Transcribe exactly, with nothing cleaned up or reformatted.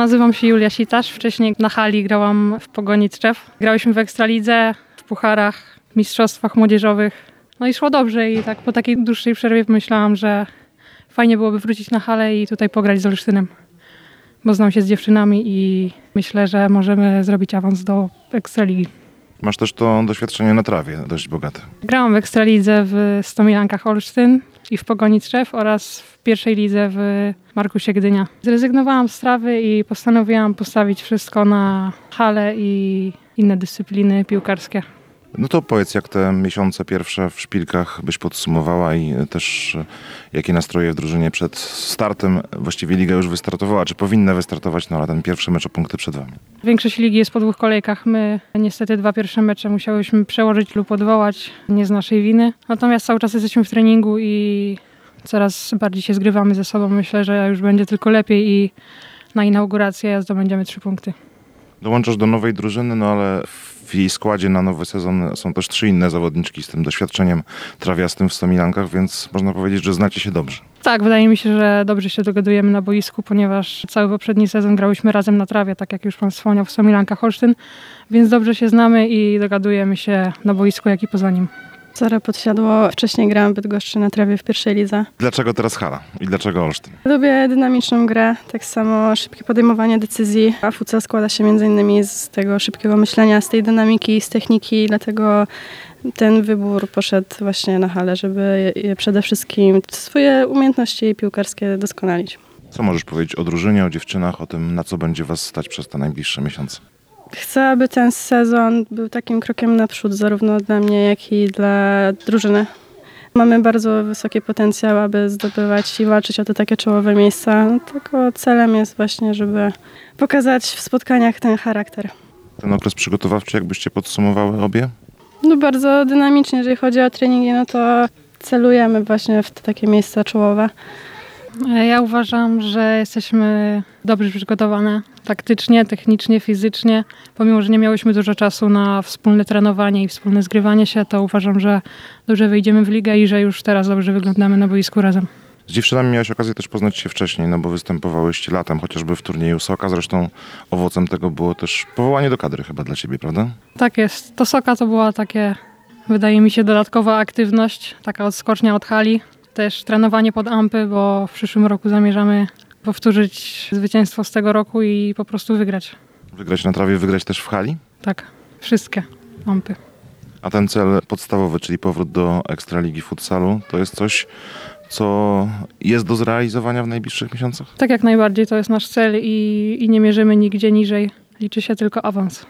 Nazywam się Julia Sitasz. Wcześniej na hali grałam w Pogoni Tczew. Grałyśmy w Ekstralidze, w pucharach, mistrzostwach młodzieżowych. No i szło dobrze i tak po takiej dłuższej przerwie pomyślałam, że fajnie byłoby wrócić na halę i tutaj pograć z Olsztynem. Bo znam się z dziewczynami i myślę, że możemy zrobić awans do Ekstraligi. Masz też to doświadczenie na trawie dość bogate. Grałam w Ekstralidze w Stomilankach Olsztyn i w Pogoni Tczew oraz w pierwszej lidze w Markusie Gdynia. Zrezygnowałam z trawy i postanowiłam postawić wszystko na halę i inne dyscypliny piłkarskie. No to powiedz, jak te miesiące pierwsze w szpilkach byś podsumowała i też jakie nastroje w drużynie przed startem? Właściwie liga już wystartowała, czy powinna wystartować, no ale ten pierwszy mecz o punkty przed wami. Większość ligi jest po dwóch kolejkach. My niestety dwa pierwsze mecze musiałyśmy przełożyć lub odwołać, nie z naszej winy. Natomiast cały czas jesteśmy w treningu i coraz bardziej się zgrywamy ze sobą. Myślę, że już będzie tylko lepiej i na inaugurację zdobędziemy trzy punkty. Dołączasz do nowej drużyny, no ale w jej składzie na nowy sezon są też trzy inne zawodniczki z tym doświadczeniem trawiastym w Stomilankach, więc można powiedzieć, że znacie się dobrze. Tak, wydaje mi się, że dobrze się dogadujemy na boisku, ponieważ cały poprzedni sezon grałyśmy razem na trawie, tak jak już pan wspomniał, w Stomilankach Olsztyn, więc dobrze się znamy i dogadujemy się na boisku, jak i poza nim. Zara Podsiadło. Wcześniej grałam w Bydgoszczy na trawie w pierwszej lidze. Dlaczego teraz hala i dlaczego Olsztyn? Lubię dynamiczną grę, tak samo szybkie podejmowanie decyzji, a futsal składa się między innymi z tego szybkiego myślenia, z tej dynamiki, z techniki, dlatego ten wybór poszedł właśnie na halę, żeby je przede wszystkim swoje umiejętności piłkarskie doskonalić. Co możesz powiedzieć o drużynie, o dziewczynach, o tym, na co będzie was stać przez te najbliższe miesiące? Chcę, aby ten sezon był takim krokiem naprzód, zarówno dla mnie, jak i dla drużyny. Mamy bardzo wysoki potencjał, aby zdobywać i walczyć o te takie czołowe miejsca. No, tylko celem jest właśnie, żeby pokazać w spotkaniach ten charakter. Ten okres przygotowawczy, jakbyście podsumowały obie? No bardzo dynamicznie, jeżeli chodzi o treningi, no to celujemy właśnie w te takie miejsca czołowe. Ja uważam, że jesteśmy dobrze przygotowane taktycznie, technicznie, fizycznie. Pomimo, że nie miałyśmy dużo czasu na wspólne trenowanie i wspólne zgrywanie się, to uważam, że dobrze wyjdziemy w ligę i że już teraz dobrze wyglądamy na boisku razem. Z dziewczynami miałeś okazję też poznać się wcześniej, no bo występowałyście latem, chociażby w turnieju Soka. Zresztą owocem tego było też powołanie do kadry chyba dla ciebie, prawda? Tak jest. To Soka to była takie, wydaje mi się, dodatkowa aktywność, taka odskocznia od hali. Też trenowanie pod ampy, bo w przyszłym roku zamierzamy powtórzyć zwycięstwo z tego roku i po prostu wygrać. Wygrać na trawie, wygrać też w hali? Tak, wszystkie ampy. A ten cel podstawowy, czyli powrót do Ekstraligi Futsalu, to jest coś, co jest do zrealizowania w najbliższych miesiącach? Tak jak najbardziej, to jest nasz cel i, i nie mierzymy nigdzie niżej. Liczy się tylko awans.